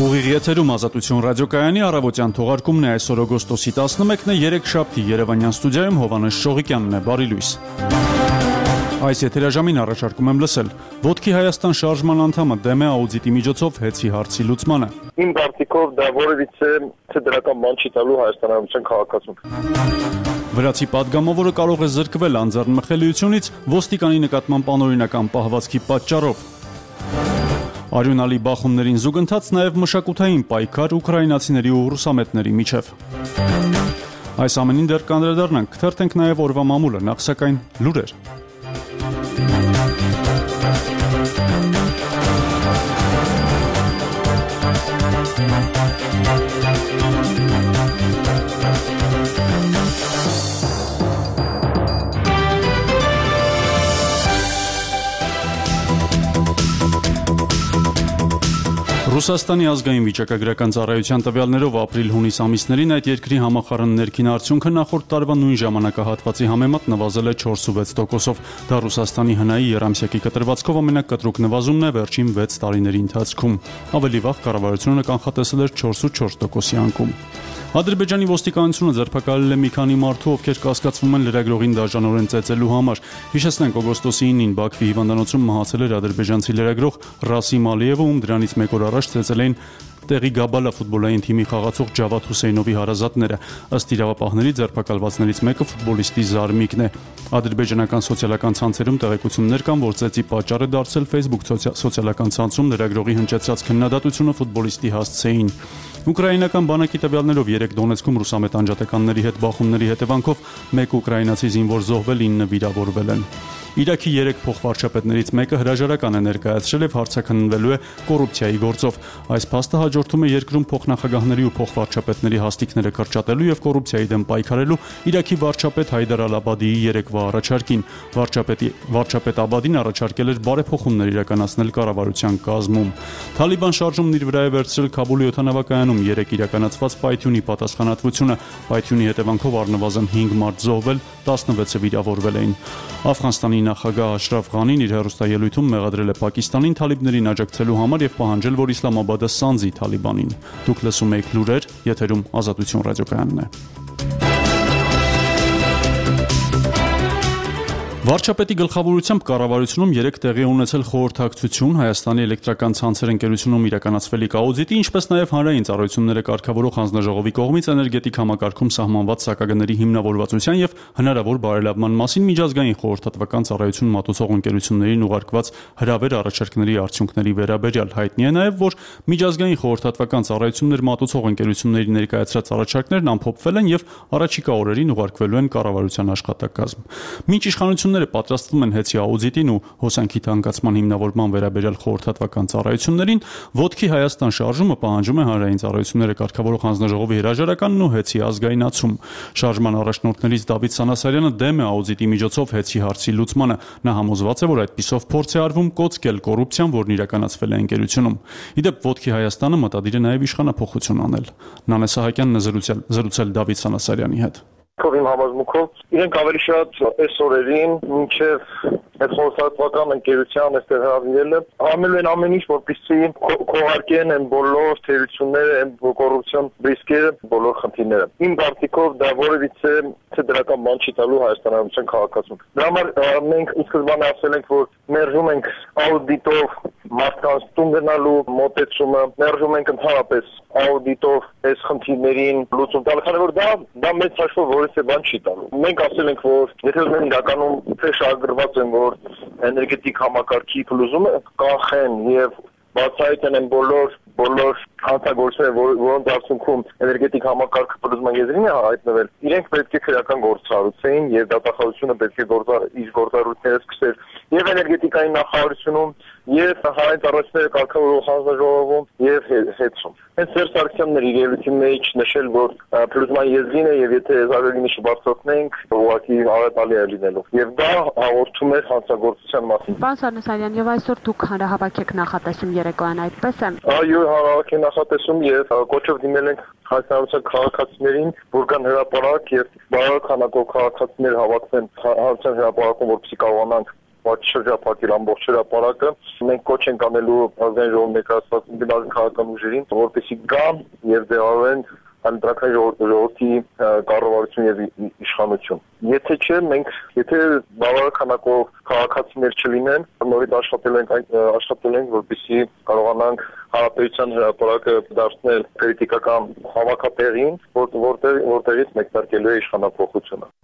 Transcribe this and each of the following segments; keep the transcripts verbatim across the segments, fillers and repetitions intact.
Ուղիղ եթերում Ազատություն ռադիոկայանի առավոտյան թողարկումն է այսօր օգոստոսի տասնմեկն է, երեքշաբթի Երևանյան ստուդիայում Հովհաննես Շողիկյանն է, բարի լույս։ Այս եթերաժամին առաջարկում եմ լսել. Ոտքի Հայաստան շարժման անդամը դեմ է աուդիտի միջոցով հեծի հարցի լուծմանը։ Իմ կարծիքով դա որևիցե դրական բան չի տալու հայաստանյան քաղաքացուն։ Վրացի падգամավորը կարող է զրկվել անձեռնմխելիությունից ոստիկանի նկատմամբ անօրինական պահվածքի պատճառով։ Արյունալի բախումներին զուգընթաց նաև մշակութային պայքար ուկրաինացիների ու ռուսամետների միջև։ Այս ամենին դեռ կանդրադառնանք, կթերթենք նաև օրվա մամուլը, նախ սակայն լուրեր։ Ռուսաստանի ազգային վիճակագրական ծառայության տվյալներով ապրիլ-հունիս ամիսներին այդ երկրի համախառն ներքին արդյունքը նախորդ տարվա նույն ժամանակահատվածի համեմատ նվազել է չորս ու վեց տոկոսով։ Դա Ռուսաստանի հնայի եռամսյակի կտրվածքով ամենակտրուկ նվազումն է վերջին վեց տարիների ընթացքում։ Ավելի վաղ կառավարությունը կանխատեսել էր չորս ու չորս տոկոսի անկում։ Ադրբեջանի ոստիկանությունը ձերբակալել է մի քանի մարդու, ովքեր կասկածվում են լրագրողին դաժանորեն ծեծելու համար։ Հիշեցնենք, օգոստոսի ինին Բաքվի հիվանդանոցում մահացել էր ադրբեջանցի լրագրող Ռասիմ Ալիևը, ում դրանից մեկ օր առաջ ծեծել էին տեղի Գաբալա ֆուտբոլային թիմի խաղացող Ջավադ Հուսեյնովի հարազատները։ Ըստ իրավապահների ձերբակալվածներից մեկը ֆուտբոլիստի զարմիկն է։ Ադրբեջանական սոցիալական ցանցերում տեղեկություններ կան, որ ծեծի պատճառ է դարձել Facebook սոցիալական ցանցում լրագրողի հնչեցրած քննադատությունը ֆուտբոլիստի հասցեին։ Ուկրաինական բանակի տվյալներով երեք Դոնեցկում ռուսամետ անջատականների հետ բախումների հետևանքով մեկ ուկրաինացի զինվոր զոհվել, ինը վիրավորվել են։ Իրաքի երեք փոխվարչապետներից մեկը հրաժարական է ներկայացրել եւ հարցաքննվելու է կոռուպցիայի գործով։ Այս փաստը հաջորդում է երկրում փոխնախագահների ու փոխվարչապետների հաստիքները կրճատելու եւ կոռուպցիայի դեմ պայքարելու Իրաքի վարչապետ Հայդար Ալ-Աբադիի երեկվա առաջարկին։ Վարչապետի վարչապետ Աբադին առաջարկել էր բարեփոխումներ իրականացնել կառավարության կազմում։ Թալիբան շարժումն իր վրա է վերցրել Քաբուլի օդանավակայանում երեք իրականացված պայթյունի պատասխանատվությունը։ Պայթյունի հետևանքով առնվազն հինգ մարդ զոհվել, տասնվեցը վիրավորվել էին։ Աֆղանստանի նախագահ Աշրաֆ Ղանին իր հեռուստաելույթում մեղադրել է Պակիստանին Թալիբներին աջակցելու համար եւ պահանջել, որ Իսլամաբադը սանձի Թալիբանին։ Դուք լսում եք լուրեր, եթերում Ազատություն ռադիոկայանն է։ Վարչապետի գլխավորությամբ կառավարությունում երեք տեղի ունեցել խորհրդակցություն Հայաստանի էլեկտրական ցանցեր ընկերությունում իրականացվելիք աուդիտի, ինչպես նաև հանրային ծառայությունները կարգավորող հանձնաժողովի կողմից էներգետիկ համակարգում սահմանված սակագների հիմնավորվածության եւ հնարավոր բարելավման մասին միջազգային խորհրդատվական ծառայություն մատուցող ընկերություններին ուղարկված հրավեր առաջարկների արդյունքների վերաբերյալ։ Հայտնի է նաև, որ միջազգային խորհրդատվական ծառայություններ մատուցող ընկերությունների ներկայացրած առաջարկներն ամփոփվել են եւ առաջիկա օրերին ուղարկվելու են կառավարության աշխատակազմ։ Մինչ իշխանություն պատրաստվում են հեծի աուդիտին ու հոսանքի թանկացման հիմնավորման վերաբերյալ խորհրդատվական ծառայություններին, ոտքի Հայաստան շարժումը պահանջում է հանրային ծառայությունները կարգավորող հանձնաժողովի հրաժարականն ու հեծի ազգայնացում։ Շարժման առաջնորդներից Դավիթ Սանասարյանը դեմ է աուդիտի միջոցով հեծի հարցի լուծմանը։ Նա համոզված է, որ այդպիսով փորձ է արվում կոծկել կոռուպցիան, որն իրականացվել է ընկերությունում։ Իդեպ ոտքի Հայաստանը մտադիր է նաև իշխանափոխություն անել։ Նանե Սահակյանն է զրուցել զրուցել Դավիթ Սանասարյանի հետ։ Իմ համոզմունքով իրենք ավելի շատ այս օրերին մինչև այդ խորհրդատվական ընկերության այստեղ հավելելը անելու են ամեն ինչ, որպեսզի քողարկեն այն բոլոր թերությունները, այն կոռուպցիոն ռիսկերը, բոլոր խնդիրները։ Իմ կարծիքով դա որևիցե դրական բան չի տալու հայաստանյան քաղաքացուն։ Դրա համար մենք ի սկզբանե ասել ենք, որ մերժում ենք աուդիտով մարդկանց տուն գնալու մոտեցումը, մերժում ենք ընդհանրապես աուդիտով այս խնդիրներին լուծում տալ, քանի որ դա դա մեծ հաշվով որևէ բան չի տալու։ Մենք ասել ենք, որ եթե ուզում են իրականում շահագրգռված են, որ էներգետիկ համակարգի փլուզումը կանխեն եւ բացահայտեն են բոլոր բոլոր հանցագործները, որոնց արդյունքում էներգետիկ համակարգը փլուզման եզրին է հայտնվել, իրենք պետք է քրեական գործառույթային եւ դատախազությունը պետք է գործար իր գործառույթները սկսել եւ էներգետիկայի նախարարությունում եւ հանրային ծառայությունները կարգավորող հանձնաժողովում եւ հետցում։ Հենց Սերժ Սարգսյանն իր ելույթի մեջ նշել, որ փլուզման եզրին է եւ եթե զարգացումը չբարձրացնենք, ուղղակի արատալի է լինելու։ Եվ դա հաղորդում է հանցագործության մասին։ Պարոն Սանասարյան, եւ այսօր դուք հանրահավաք եք նախատեսում երեկոյան, այդպես է։ Այո, հանրահավաք է նախատեսում եւ կոչով դիմել ենք հայաստանյան քաղաքացիներին, որ կան հրապարակ եւ բարոյական քանակով քաղաքացիներ հավաքվեն հանրության հրապարակում, որպեսզի կարողանանք շրջափակել ամբողջ հրապարակը։ Մենք կոչ ենք անելու ազգային ժողովի ներկայացված քաղաքական ուժերին, որպեսզի գան եւ դեղավորեն Հանրապետական ժողովրդի կառավարություն եւ իշխանություն։ Եթե չէ, մենք եթե բավարար քանակով քաղաքացիներ չլինեն, նորից աշխատել ենք աշխատել ենք, որպեսզի կարողանանք հանրապետության հրապարակը դարձնել քրիտիկական հավաքատեղին, որտեղ որտեղից մեկնարկելու է իշխանափոխությունը։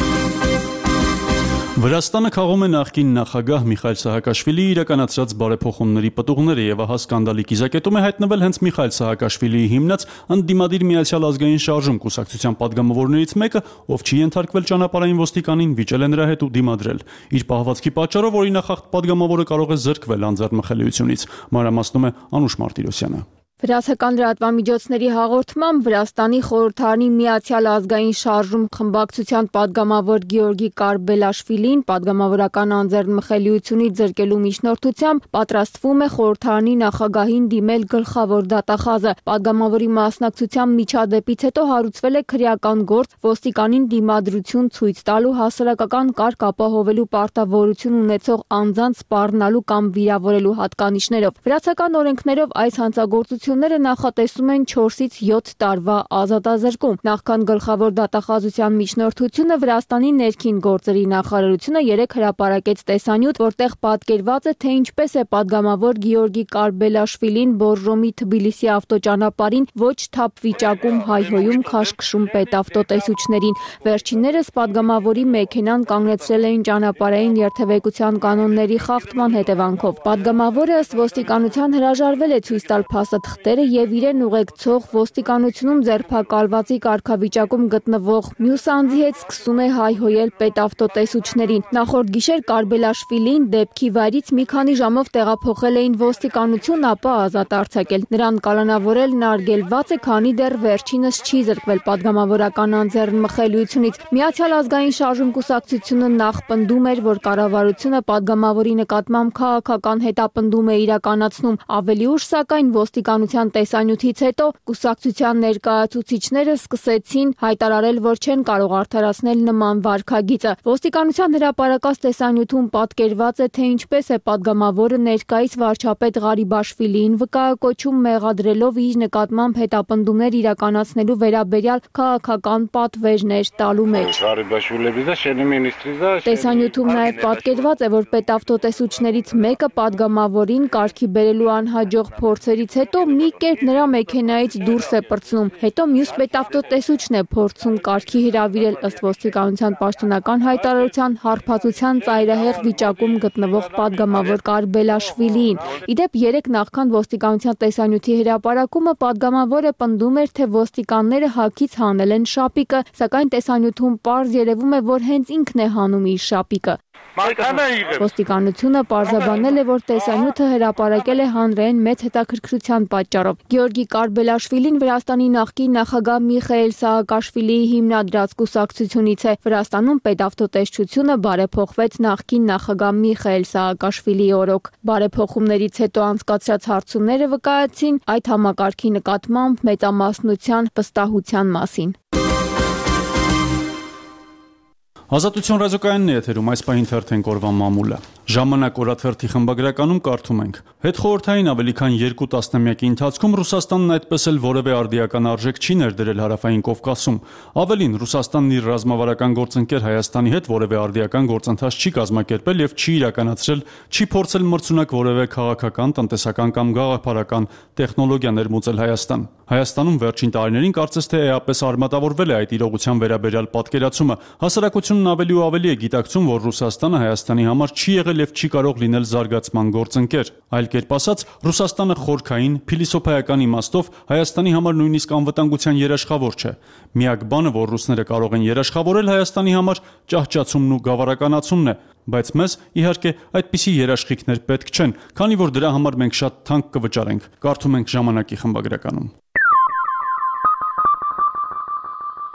Վրաստանը քաղում է նախկին նախագահ Միխայիլ Սահակաշվիլիի իրականացրած բարեփոխումների պտուղները եւ ահա սկանդալի կիզակետում է հայտնվել հենց Միխայիլ Սահակաշվիլիի հիմնած ընդդիմադիր Միացյալ ազգային շարժում կուսակցության падգամավորներից մեկը, ով չի ենթարկվել ճանապարհային ոստիկանին, վիճել է նրա հետ ու դիմադրել։ Իր պահվածքի պատճառով օրինախախտ падգամավորը կարող է զրկվել անձեռնմխելիությունից։ Մանրամասնում է Անուշ Մարտիրոսյանը։ Վրացական լրատվամիջոցների հաղորդմամբ Վրաստանի խորհրդարանի Միացյալ ազգային շարժում խմբակցության падգամավոր Գեորգի Կարբելաշվիլին падգամավորական անձեռնմխելիությունից զրկելու միջնորդությամբ պատրաստվում է խորհրդարանի նախագահին դիմել գլխավոր դատախազը։ Падգամավորի մասնակցությամբ միջադեպից հետո հարուցվել է քրեական գործ ոստիկանին դիմադրություն ցույց տալու հասարակական կարգ ապահովելու պարտավորություն ունեցող անձանց սպառնալու կամ վիրավորելու հատկանիշներով։ Վրացական օրենքներով այս հանցագործությունը նախատեսում են չորսից յոթ տարվա ազատազրկում։ Նախքան գլխավոր դատախազության միջնորդությունը Վրաստանի ներքին գործերի նախարարությունը երեկ հրապարակեց տեսանյութ, որտեղ պատկերված է, թե ինչպես է падգամավոր Գեորգի Կարբելաշվիլին Բորժոմի Թբիլիսի ավտոճանապարհին ոչ թափ վիճակում հայհոյում քաշքշում պետավտոտեսուչներին։ Վերջիններս падգամավորի մեքենան կանգնեցրել էին ճանապարհային երթևեկության կանոնների խախտման հետևանքով։ Падգամավորը ըստ ոստիկանության հրաժարվել է ցույց տալ փաստաթղթերը եւ իրեն ուղեկցող ոստիկանությունում ձերբակալվածի կարգավիճակում գտնվող մյուս անձի հետ սկսում է հայհոյել պետավտոտեսուչներին։ Նախորդ գիշեր Կարբելաշվիլին դեպքի վայրից մի քանի ժամով տեղափոխել էին ոստիկանություն, ապա ազատ արձակել։ Նրան կալանավորելն արգելված է, քանի դեռ վերջինս չի զրկվել падգամավորական անձեռնմխելիությունից։ Միացյալ ազգային շարժում կուսակցությունը նախ պնդում էր, որ կառավարությունը падգամավորի նկատմամբ քաղաքական հետապնդում է իրականացնում։ Ավելի ուշ, սակայն, ոստիկանության տեսանյութից հետո կուսակցության ներկայացուցիչները սկսեցին հայտարարել, որ չեն կարող արդարացնել նման վարքագիծը։ Ոստիկանության հրապարակած տեսանյութում պատկերված է, թե ինչպես է падգամավորը ներկայիս վարչապետ Ղարիբաշվիլիին վկայակոչում մեղադրելով իր նկատմամբ հետապնդումներ իրականացնելու վերաբերյալ քաղաքական պատվերներ տալու մեջ։ Տեսանյութում նաև պատկերված է, որ պետավտոտեսուչներից մեկը падգամավորին կարգի բերելու անհաջող փորձերից հետո մի կերպ նրա մեքենայից դուրս է պրծնում։ Հետո մյուս պետավտոտեսուչն է փորձում կարգի հրավիրել, ըստ ոստիկանության պաշտոնական հայտարարության հարբածության ծայրահեղ վիճակում գտնվող падգամավոր Կարբելաշվիլիին։ Իդեպ երեք նախքան ոստիկանության տեսանյութի հրապարակումը падգամավորը պնդում էր, թե ոստիկանները հագից հանել են շապիկը, սակայն տեսանյութում պարզ երևում է, որ հենց ինքն է հանում իր շապիկը։ Ոստիկանությունը պարզաբանել է, որ տեսանյութը հրապարակել է հանրային մեծ հետաքրքրության պատճառով։ Գեորգի Կարբելաշվիլին Վրաստանի նախկին նախագահ Միխայիլ Սահակաշվիլիի հիմնադրած կուսակցությունից է։ Վրաստանում պետավտոտեսչությունը բարեփոխվեց նախկին նախագահ Միխայիլ Սահակաշվիլիի օրոք։ Բարեփոխումներից հետո անցկացրած հարցումները վկայեցին այդ համակարգի նկատմամբ մեծամասնության վստահության մասին։ Ազատություն ռադիոկայանն է եթերում, այս պահին թերթենք օրվա մամուլը։ Ժամանակ օրաթերթի խմբագրականում կարդում ենք. Հետխորհրդային ավելի քան երկու տասնամյակի ընթացքում Ռուսաստանն այդպես էլ որևէ արդիական արժեք չի ներդրել Հարավային Կովկասում։ Ավելին, Ռուսաստանն իր ռազմավարական գործընկեր Հայաստանի հետ որևէ արդիական գործընթաց չի կազմակերպել եւ չի իրականացրել, չի փորձել մրցունակ որևէ քաղաքական, տնտեսական կամ գաղափարական տեխնոլոգիա ներմուծել Հայաստան։ Հայաստանում վերջին տարիներին կարծես թե էապես արմատավորվել է այդ իրողության վերաբերյալ պատկերացումը։ Հասարակությունն ավելի ու ավելի է գիտակցում, որ Ռուսաստանը Հայաստանի համար չի եղել եւ չի կարող լինել զարգացման գործընկեր։ Այլ կերպ ասած, Ռուսաստանը խորքային, փիլիսոփայական իմաստով Հայաստանի համար նույնիսկ անվտանգության երաշխավոր չէ։ Միակ բանը, որ ռուսները կարող են երաշխավորել Հայաստանի համար, ճահճացումն ու գավառականացումն է, բայց մեզ, իհարկե, այդպիսի երաշխիքներ պետք չեն, քանի որ դրա համար մենք շատ թանկ կվճարենք։ Կարդում ենք ժամանակի խմբագրականում։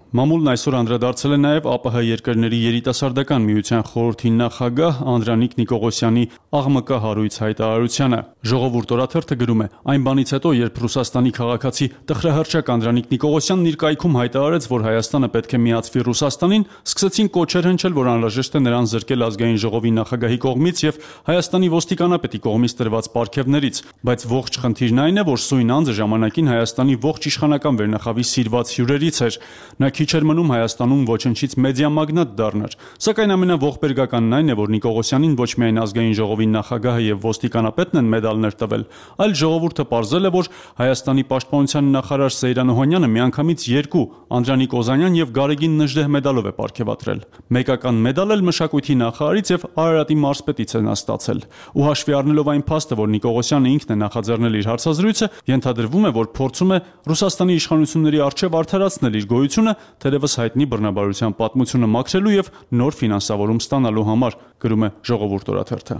Մամուլն այսօր անդրադարձել է նաև ԱՊՀ երկրների երիտասարդական միության խորհրդի նախագահ Անդրանիկ Նիկողոսյանի աղմկա հարույց հայտարարությանը։ Ժողովուրդ օրաթերթը գրում է. այն բանից հետո, երբ Ռուսաստանի քաղաքացի տխրահռչակ Անդրանիկ Նիկողոսյանն իր կայքում հայտարարեց, որ Հայաստանը պետք է միացվի Ռուսաստանին, սկսեցին կոչեր հնչել, որ անհրաժեշտ է նրան զրկել ազգային ժողովի նախագահի կողմից եւ Հայաստանի ոստիկանապետի կողմից տրված պարգևներից, բայց ողջ խնդիրն այն է, որ սույն անձը ժամանակին Հայաստանի ողջ իշխանական վերնախավի սիրված հյուրերից էր։ Նա քիչ էր մնում Հայաստանում ոչնչից մեդիա մագնատ դառնար, սակայն ամենաողբերգականն այն է, որ Նիկողոսյանին ոչ միայն ազգային ժողովի նախագահը եւ ոստիկանապետն են մեդալներ տվել, այլ ժողովուրդը պարզել է, որ Հայաստանի պաշտպանության նախարար Սեյրան Օհանյանը միանգամից երկու Անդրանիկ Օզանյան եւ Գարեգին Նժդեհ մեդալով է պարգևատրել։ Մեկական մեդալ էլ մշակույթի նախարարից եւ Արարատի մարզպետից է նա ստացել։ Ու հաշվի առնելով այն փաստը, որ Նիկողոսյանը ինքն է նախաձեռնել իր հարցազրույցը, ենթադրվում է, որ փորձում է Ռուսաստանի իշխանությունների առջև արդարացնել իր գոյությունը, թերևս հայտնի բռնաբարության պատմությունը մաքրելու եւ նոր ֆինանսավորում ստանալու համար, գրում է Ժողովուրդ օրաթերթը։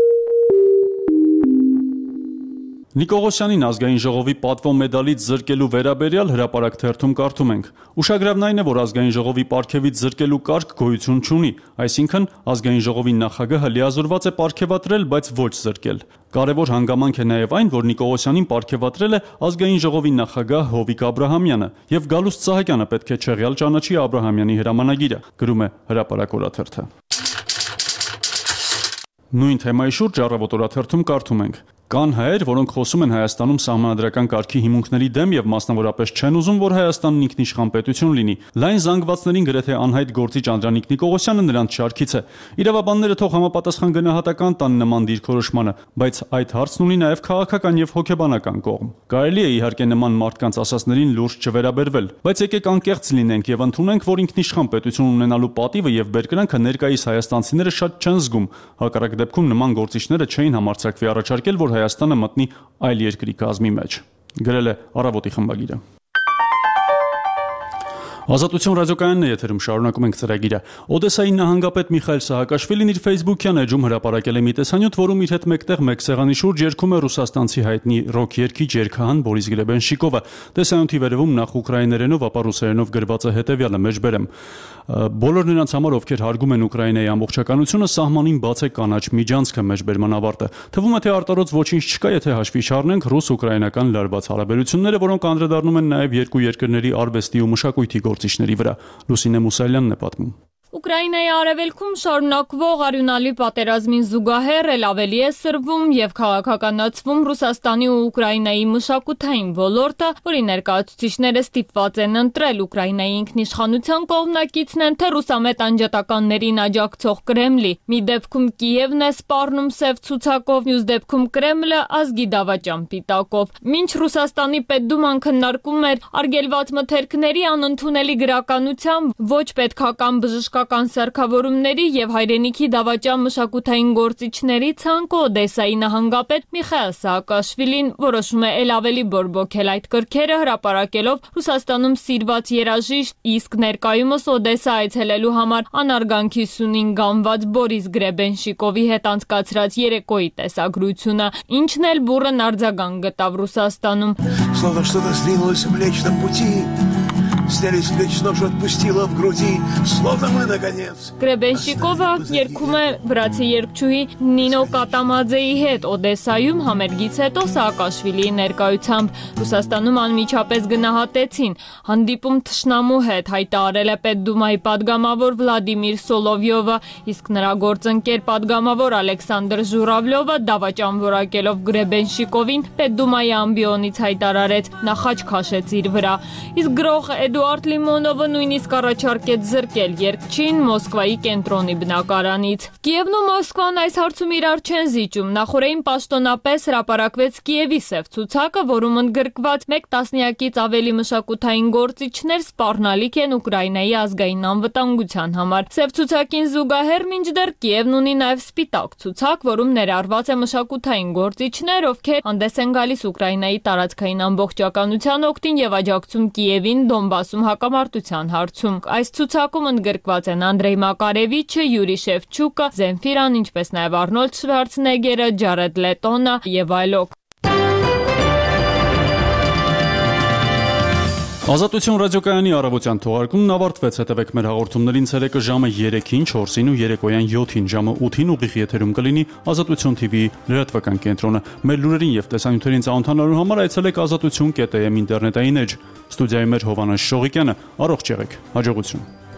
Նիկողոսյանին ազգային ժողովի պատվո մեդալից զրկելու վերաբերյալ հրապարակ թերթում կարդում ենք. Ուշագրավն այն է, որ ազգային ժողովի պարգևից զրկելու կարգ գոյություն չունի, այսինքն ազգային ժողովի նախագահը լիազորված է պարգևատրել, բայց ոչ զրկել։ Կարևոր հանգամանք է նաև այն, որ Նիկողոսյանին պարգևատրել է ազգային ժողովի նախագահ Հովիկ Աբրահամյանը եւ Գալուստ Սահակյանը պետք է չեղյալ ճանաչի Աբրահամյանի հրամանագիրը, գրում է հրապարակ օրաթերթը։ Նույն թեմայի շուրջ Առավոտ օրաթերթում կարդում ենք. Կան հայեր, որոնք խոսում են Հայաստանում սահմանադրական կարգի հիմունքների դեմ եւ մասնավորապես չեն ուզում, որ Հայաստանն ինքնիշխան պետություն լինի։ Լայն զանգվածներին գրեթե անհայտ գործիչ Անդրանիկ Նիկողոսյանը նրանց շարքից է։ Իրավաբանները թող համապատասխան գնահատական տան նման դիրքորոշմանը, բայց այդ հարցն ունի նաեւ քաղաքական եւ հոգեբանական կողմ։ Կարելի է իհարկե նման մարդկանց ասածներին լուրջ չվերաբերվել, բայց եկեք անկեղծ լինենք եւ ընդունենք, որ ինքնիշխան պետություն ունենալու պատիվը եւ բերկրանքը ներկայիս հայաստանցիները շատ չեն զգում։ Հակառակ դեպքում նման գործիչները չէին համարձակվի առաջարկել, որ Հայաստանը մտնի այլ երկրի կազմի մեջ, գրել է Առավոտի խմբագիրը։ Ազատություն ռադիոկայանն է եթերում, շարունակում ենք ծրագիրը։ Օդեսայի նահանգապետ Միխայել Սահակաշվիլին իր Facebook-յան էջում հրապարակել է մի տեսանյութ, որում իր հետ մեկտեղ մեկ սեղանի շուրջ երգում է ռուսաստանցի հայտնի ռոք երգիչ երգահան Բորիս Գրեբենշիկովը։ Տեսանյութի վերևում նախ ուկրաիներենով, ապա ռուսերենով գրված է հետևյալը՝ մեջբերեմ. Բոլոր նրանց համար, ովքեր հարգում են Ուկրաինայի ամբողջականությունը, սահմանին բաց է կանաչ միջանցքը, մեջբերման ավարտը։ Թվում է, թե արտարոց ոչինչ չկա, եթե հաշվի չառնենք ռուս-ուկրաինական լարված հարաբերությունները, որոնք անդրադառնում են նաև երկու երկրների արվեստի ու մշակույթի գործիչների վրա։ Լուսինե Մուսալյանն է պատմում։ Ուկրաինայի արևելքում շարունակվող արյունալի պատերազմին զուգահեռ էլ ավելի է սրվում եւ քաղաքականացվում Ռուսաստանի ու Ուկրաինայի մշակութային ոլորտը, որի ներկայացուցիչները ստիպված են ընտրել Ուկրաինայի ինքնիշխանության կողմնակիցն են, թե ռուսամետ անջատականներին աջակցող Կրեմլի։ Մի դեպքում Կիևն է սպառնում սև ցուցակով, մյուս դեպքում Կրեմլը ազգի դավաճան պիտակով։ Մինչ Ռուսաստանի պետդուման քննարկում էր արգելված մթերքների անընդունելի գրականության, ոչ պետքական բժշկական սարքավորումների եւ հայրենիքի դավաճան մշակութային գործիչների ցանկը Օդեսայի նահանգապետ Միխայել Սահակաշվիլին որոշում է ել ավելի բորբոքել այդ կրքերը, հրապարակելով Ռուսաստանում սիրված երաժիշտ, իսկ ներկայումս Օդեսա այցելելու համար անարգանքի սյունին գանված Բորիս Գրեբենշիկովի հետ անցկացրած երեկոյի տեսագրությունը, ինչն էլ բուռն արձագանք գտավ Ռուսաստանում։ Сняли с плеч нож, отпустила в груди, словно мы наконец. Գրեբենշիկովը երգում է վրացի երգչուհի Նինո Կատամաձեի հետ Օդեսայում համերգից հետո Սահակաշվիլիի ներկայությամբ։ Ռուսաստանում անմիջապես գնահատեցին հանդիպում թշնամու հետ, հայտարարել է Պետդումայի պատգամավոր Վլադիմիր Սոլովյովը, իսկ նրա գործընկեր պատգամավոր Ալեքսանդր Ժուրավլյովը դավաճան որակելով Գրեբենշիկովին Պետդումայի ամբիոնից հայտարարեց նախաճ քաշեց իր վրա։ Իսկ գրող Էդուարդ Լիմոնովը նույնիսկ առաջարկեց զրկել երգչին Մոսկվայի կենտրոնի բնակարանից։ Կիևն ու Մոսկվան այս հարցում իրար չեն զիջում։ Նախորդին պաշտոնապես հրապարակվեց Կիևի սև ցուցակը, որում ընդգրկված մեկ տասնյակից ավելի մշակութային գործիչներ սպառնալիք են Ուկրաինայի ազգային անվտանգության համար։ Սև ցուցակին զուգահեռ մինչդեռ Կիևն ունի նաև սպիտակ ցուցակ, որում ներառված է մշակութային գործիչներ, ովքեր հանդես են գալիս Ուկրաինայի տարածքային ամբողջականության օգտին եւ աջակցում Կիևին Դոնբասում հակամարտության հարցում։ Այս ցուցակում ընդգրկված են Անդրեյ Մակարևիչը, Յուրի Շևչուկը, Զենֆիրան, ինչպես նաև Արնոլդ Շվարցնեգերը, Ջարեդ Լետոնը եւ այլոք։ Ազատություն ռադիոկայանի առավոտյան թողարկումն ավարտվեց, հետևեք մեր հաղորդումներին ցերեկը ժամը երեքին, չորսին ու երեկոյան յոթին, ժամը ութին ուղիղ եթերում կլինի Ազատություն թի վի լրատվական կենտրոնը։ Մեր լուրերին եւ տեսանյութերին ծանոթանալու համար այցելեք ազատություն կետ էմ ինտերնետային էջ։ Ստուդիայում էր Հովանես Շողիկյանը, առողջ եղեք, հաջողություն։